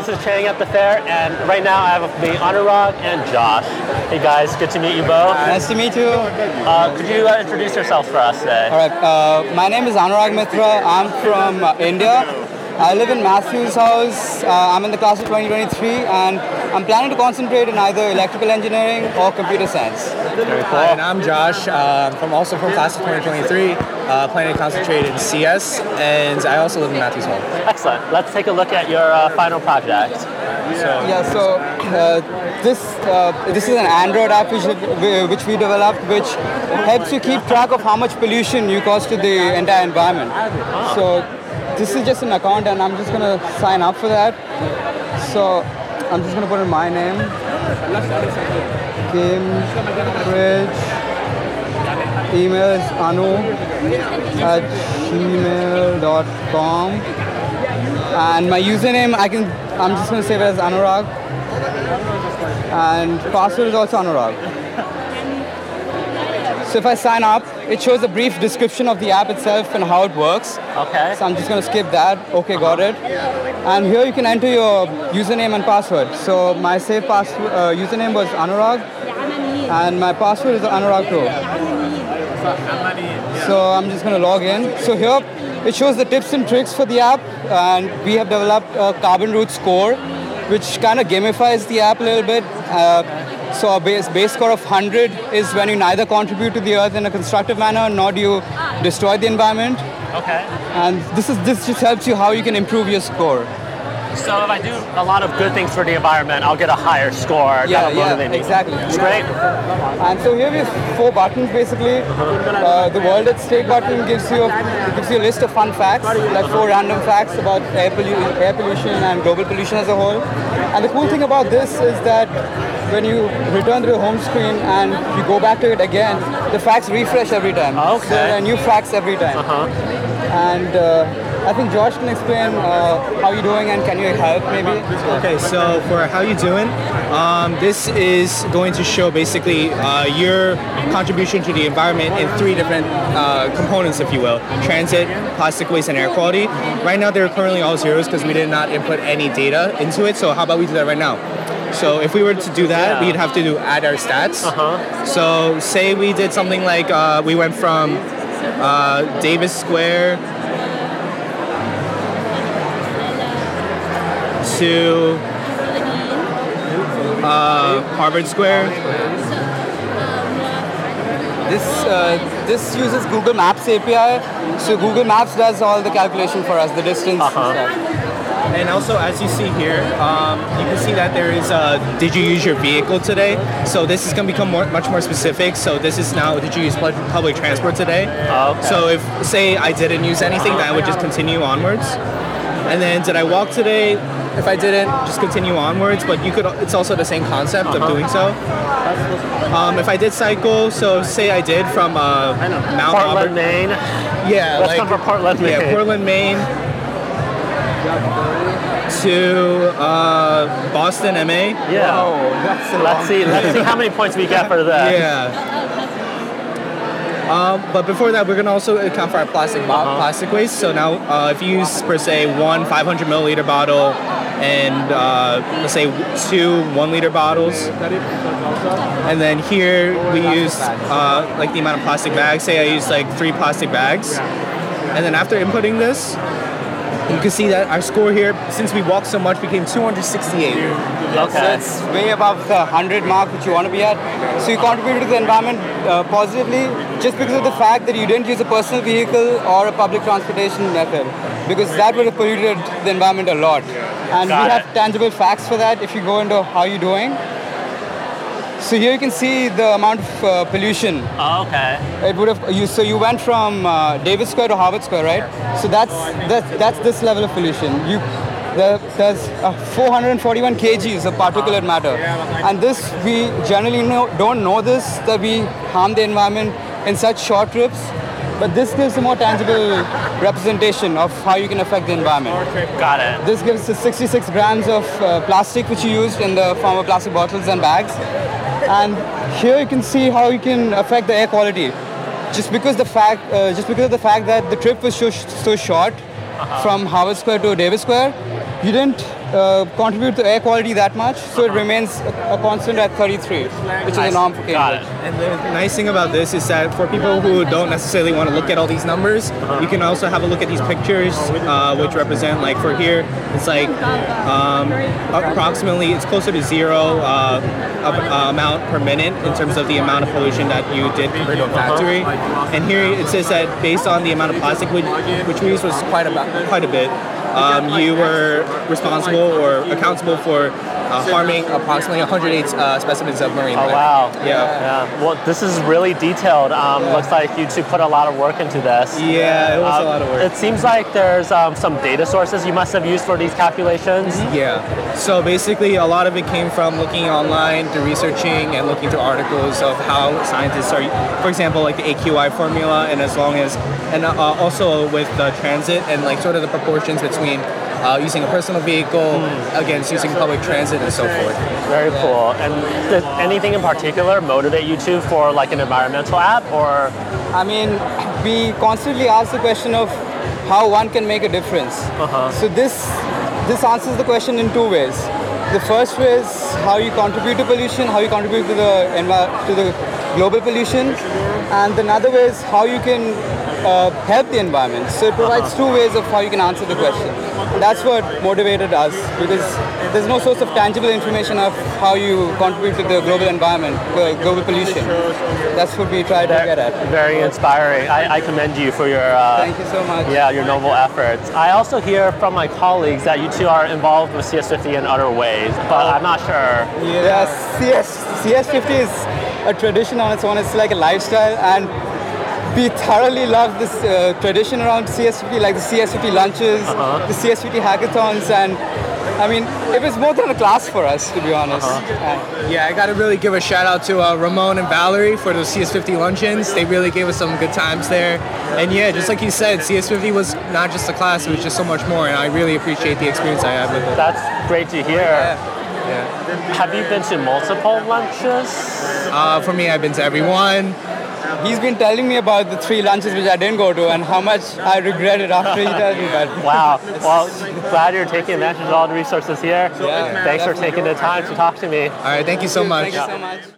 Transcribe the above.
This is Chang at the fair, and right now I have with me Anurag and Josh. Hey guys, good to meet you both. Nice to meet you. Could you introduce yourselves for us today? All right. My name is Anurag Mitra. I'm from India. I live in Matthews House. I'm in the class of 2023, and I'm planning to concentrate in either electrical engineering or computer science. Very cool. And I'm Josh, also from class of 2023, planning to concentrate in CS, and I also live in Matthews Hall. Excellent. Let's take a look at your final project. This is an Android app which we developed, which helps you keep track of how much pollution you cause to the entire environment. So this is just an account, and I'm just going to sign up for that. So I'm just going to put in my name, Cambridge, email is anu@gmail.com, and my username I'm just going to save it as Anurag, and password is also Anurag. So if I sign up, it shows a brief description of the app itself and how it works. Okay. So I'm just going to skip that. Okay, got it. And here you can enter your username and password. So my saved username was Anurag, and my password is Anurag too. So I'm just going to log in. So here it shows the tips and tricks for the app, and we have developed a carbon root score, which kind of gamifies the app a little bit. So a base score of 100 is when you neither contribute to the earth in a constructive manner, nor do you destroy the environment. Okay. And this just helps you how you can improve your score. So if I do a lot of good things for the environment, I'll get a higher score. Yeah, exactly. It's great. And so here we have 4 buttons basically. The World at Stake button gives you a list of fun facts, like 4 random facts about air pollution and global pollution as a whole. And the cool thing about this is that when you return to the home screen and you go back to it again, the facts refresh every time. Okay. So there are new facts every time. And I think Josh can explain how you're doing, and can you help maybe? Okay, so for how you doing, this is going to show basically your contribution to the environment in 3 different components, if you will: transit, plastic waste, and air quality. Right now they're currently all zeros because we did not input any data into it, so how about we do that right now? So if we were to do that, we'd have to add our stats. So say we did something like we went from Davis Square to Harvard Square. This uses Google Maps API, so Google Maps does all the calculation for us, the distance and stuff. And also, as you see here, you can see that there is did you use your vehicle today? So this is going to become much more specific. So this is now, did you use public transport today? Okay. So if, say, I didn't use anything, then I would just continue onwards. And then, did I walk today? If I didn't, just continue onwards, but it's also the same concept of doing so. If I did cycle, so say I did from Mount Portland, Maine. Yeah, Let's come from Portland, Maine. Yeah, Portland, Maine to Boston, MA. Yeah. Oh, that's a Let's see how many points we get for that. Yeah. But before that, we're going to also account for our plastic waste. So now, if you use, per se, 1 500 milliliter bottle and, let's say, 2 1-liter bottles, and then here we use, like, the amount of plastic bags. Say I use, like, 3 plastic bags. And then after inputting this, you can see that our score here, since we walked so much, became 268. So it's way above the 100 mark which you want to be at. So you contributed to the environment positively just because of the fact that you didn't use a personal vehicle or a public transportation method, because that would have polluted the environment a lot. And we have tangible facts for that if you go into how you're doing. So here you can see the amount of pollution. Oh, okay. It would have you went from Davis Square to Harvard Square, right? So that's this level of pollution. There's 441 kgs of particulate matter, and this we generally don't know this, that we harm the environment in such short trips. But this gives a more tangible representation of how you can affect the environment. Got it. This gives us 66 grams of plastic which you used in the form of plastic bottles and bags. And here you can see how you can affect the air quality. Just because of the fact that the trip was so short from Harvard Square to Davis Square, you didn't contribute to air quality that much, so it remains a constant at 33, which is a norm for Got Cambridge. it. And the nice thing about this is that for people who don't necessarily want to look at all these numbers, you can also have a look at these pictures, which represent, like for here, it's like approximately, it's closer to zero amount per minute in terms of the amount of pollution that you did compared to a factory. And here it says that based on the amount of plastic which we used was quite a bit, you were responsible or accountable for harming approximately 108 specimens of marine Oh life. wow. Yeah. Well, this is really detailed. Looks like you two put a lot of work into this. Yeah, it was a lot of work. It seems like there's some data sources you must have used for these calculations. Yeah. So basically, a lot of it came from looking online, through researching, and looking through articles of how scientists are, for example, like the AQI formula, and also with the transit and like sort of the proportions between using a personal vehicle against using public transit and so forth. Very cool. And did anything in particular motivate you two for like an environmental app, or? I mean, we constantly ask the question of how one can make a difference. So this answers the question in two ways. The first way is how you contribute to pollution, how you contribute to the global pollution, and another way is how you can help the environment. So it provides two ways of how you can answer the question. And that's what motivated us, because there's no source of tangible information of how you contribute to the global environment, global pollution. That's what we try to get at. Very inspiring. I commend you for your Thank you so much. Yeah, your noble efforts. I also hear from my colleagues that you two are involved with CS50 in other ways, but I'm not sure. Yes, CS50 is a tradition on its own. It's like a lifestyle, and we thoroughly love this tradition around CS50, like the CS50 lunches, the CS50 hackathons, and I mean, it was more than a class for us, to be honest. Yeah, I got to really give a shout out to Ramon and Valerie for those CS50 luncheons. They really gave us some good times there. And yeah, just like you said, CS50 was not just a class, it was just so much more, and I really appreciate the experience I had with it. That's great to hear. Yeah. Have you been to multiple lunches? For me, I've been to everyone. He's been telling me about the 3 lunches which I didn't go to and how much I regret it after he told me that. Wow. Well, glad you're taking advantage of all the resources here. Yeah, Thanks for taking the time to talk to me. All right, thank you so much. Thank you so much.